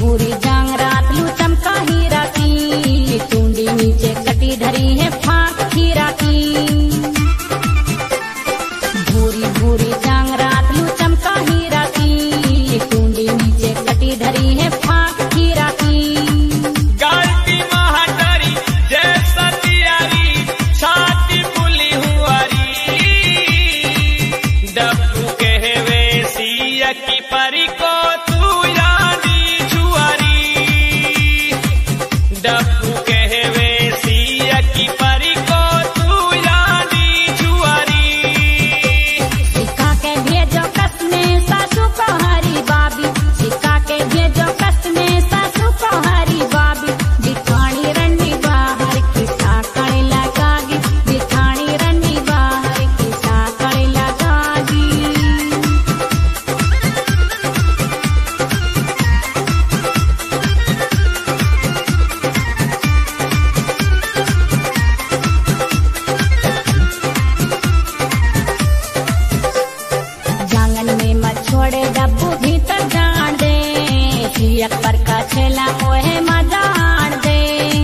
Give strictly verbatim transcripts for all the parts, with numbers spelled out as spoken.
भूरी जांग रात लू चमका हीरा की, टूंडी नीचे कटी धरी है फाक खीरा की। भूरी भूरी जांग रात लू चमका हीरा की, टूंडी नीचे कटी धरी है फाक खीरा की। गाड़ी महाटारी जैसा तियारी छाती पुली हुआरी, डब्बू कहवे सिया की परी को तू यानी छुआरी, डब्बू कहवे सिया की परी को तू यानी छुआरी। सिक्का के भेजो कस में सासू को हरी बाबी, सिक्का के भेजो कस में सासू को हरी बाबी। बिठाणी रंडी बाहर किसा कड़े लगागी, बिठाणी रंडी बाहर किसा कड़े लगागी। जांगन में मत छोड़े डब्बू भीतर जान दे, सियक पर का छेला ओहे मजान दे।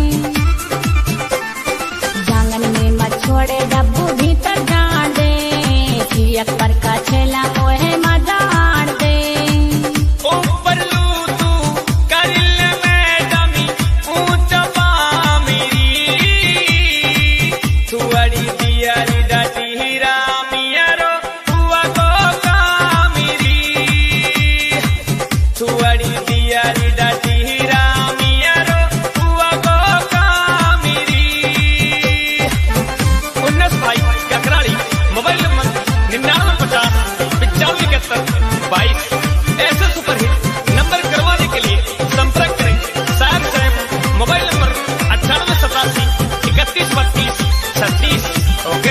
जांगन में मत छोड़े डब्बू भीतर जान दे, सियक पर का छेला ओहे मजान दे। ऊपर लू तू करिल में दमी ऊंचा पामीरी, तू अड़ी दियारी डाटी हीरा मियारो हुआ को कामिरी, तू अड़ी दियारी डाटी हीरा मियारो हुआ को कामिरी। उन्नीस भाई ककराली, मोबाइल नंबर निन्यानवे पचास पिचानवे इकहत्तर बाईस। ऐसे सुपरहिट नंबर करवाने के लिए संपर्क करें साहब साहब, मोबाइल नंबर अट्ठानवे सतासी इकतीस बत्तीस छत्तीस। ओके।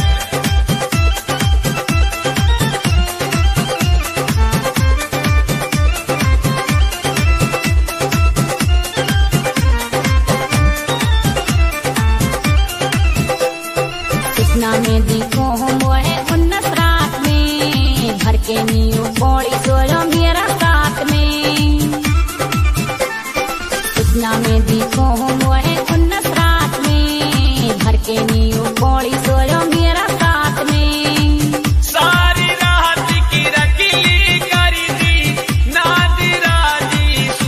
कितना में देखो हम है उन्नत रात में, भर के नींव पौड़ी सोलो मेरा साथ में। कितना में देखो हम है उन्नत रात में, भर के नींव पौड़ी सोलो मेरा साथ में। सारी रात की रकीली करी दी नादी राजी सू,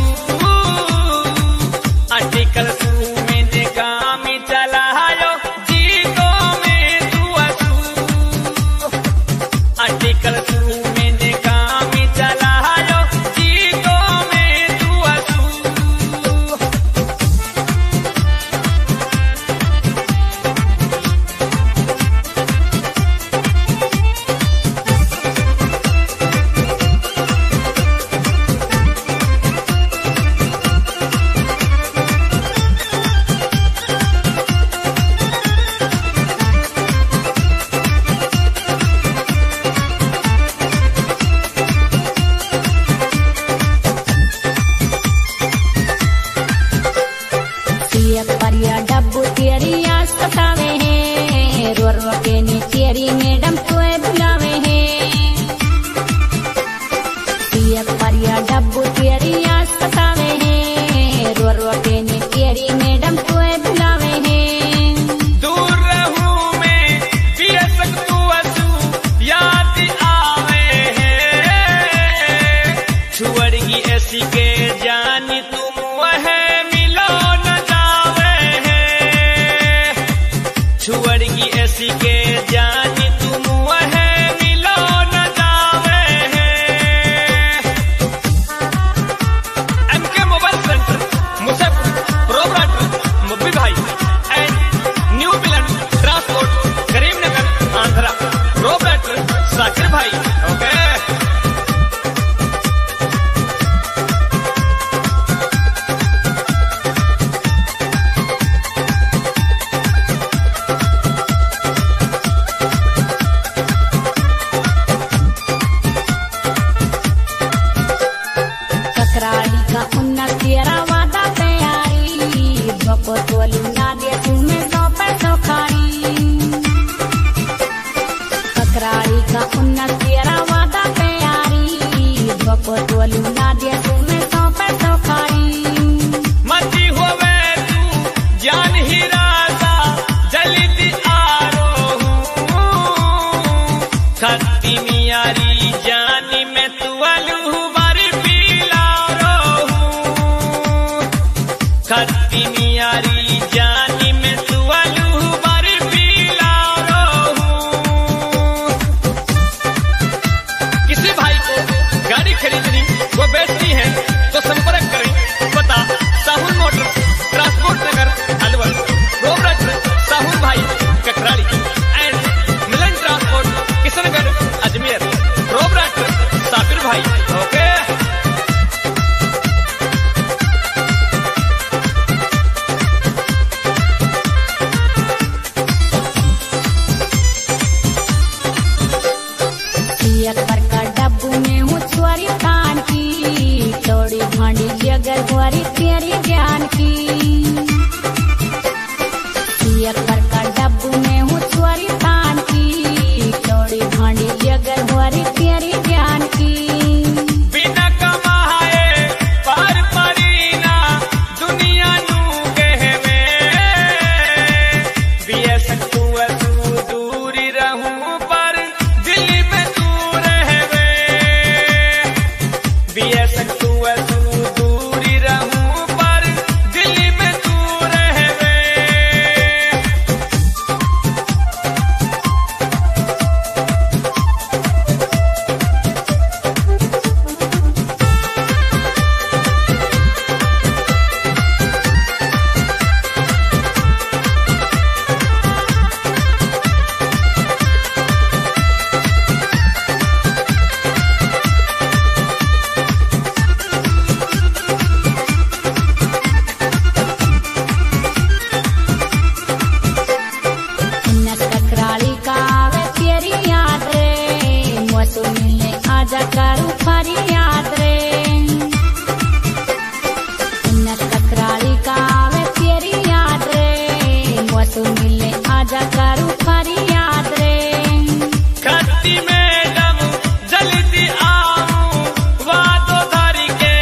आर्टिकल तू में निकामी चलायो जीतो में तू असू, आर्टिकल तू में निकामी चलायो जीतो में तू असू। सियक परिया डब्बू तेरी आस सतावे हैं, रो रो के नी तेरी मैडम तोए बुलावे हैं। सियक परिया डब्बू तेरी आस सतावे हैं, रो रो के नी तेरी मैडम तोए बुलावे हैं। दूर रहूं मैं पियसक तू असू याद आवे है, छुअड़गी ऐसी के जानी तुम वह मिलो न जावे है, छुअड़गी ऐसी के जानी तुम वह मिलो न जावे है। MK mobile centre Muzaffar proprietor Mubbi भाई and new Milan transport Karimnagar Andhra, proprietor Sakir भाई। ओके। ककराली का उन्नत तेरा वादा तैयारी, धोको तोलू ना दे तुम्हें सौ पैसों खारी। ककराली का उन्नत तेरा वादा तैयारी, धोको तोलू ना दे तुम्हें सौ पैसों खारी। अलू बारी पीला रहूं खत्ती नियारी जानी में तू अलू बारी पीला रहूं। किसी भाई को गाड़ी खरीदनी वो बेचनी है तो संपर्क करें। पता साहुल मोटर ट्रांसपोर्ट नगर अलवर, रोबराज साहुल भाई ककराली एंड मिलन ट्रांसपोर्ट किशनगढ़ अजमेर, रोबराज साबिर भाई। ओके अकबर का डब्बू में हूँ चोरी कान की, चौड़ी भांडी जगर भरी तेरी ज्ञान की। अकबर का डब्बू में हूँ चोरी कान की, चौड़ी भांडी जगर भरी तेरी ज्ञान की। बिना कमाए पार परीना दुनिया नू कहवे, बीएस तू तू दूरी रहूं पर दिल में तू रहवे, बीएस तू तू दूरी रहूं पर दिल में तू रहवे। ककराली का वे तेरी याद रे, मौसू मिलने आजा करूँ फरी याद रे। ककराली का वे तेरी याद रे, मौसू मिलने आजा करूँ फरी याद रे। खत्ती मैडम जल्दी आऊं वादो धरी के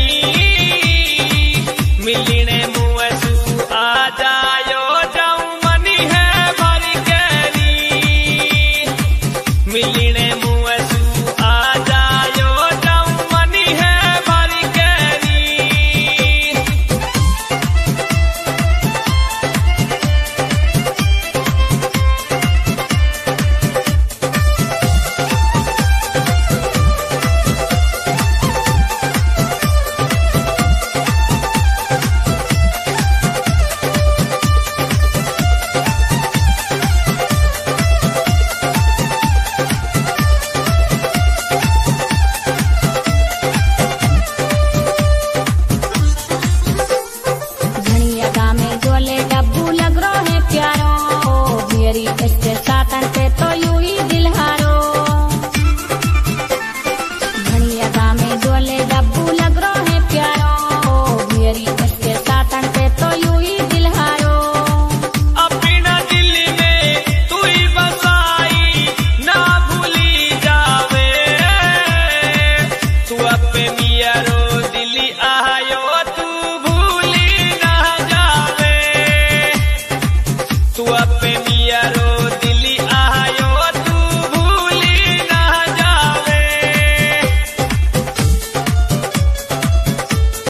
नी, मिलने मुँसू आ जायो जाऊं मनी है भरी के नी, मिलने मुँसू आ जायो जाऊं मनी है भरी के नी। घनिया गाँव में जोले डब्बू लग रो है प्यारो, मेरी इसके सातन पे तो यूं ही दिल हारो। घनिया गाँव में जोले डब्बू लग रो है प्यारो, मेरी इसके सातन पे तो यूं ही दिल हारो। अपना दिल में तू ही बसाई ना भूली जावे, तू अपनी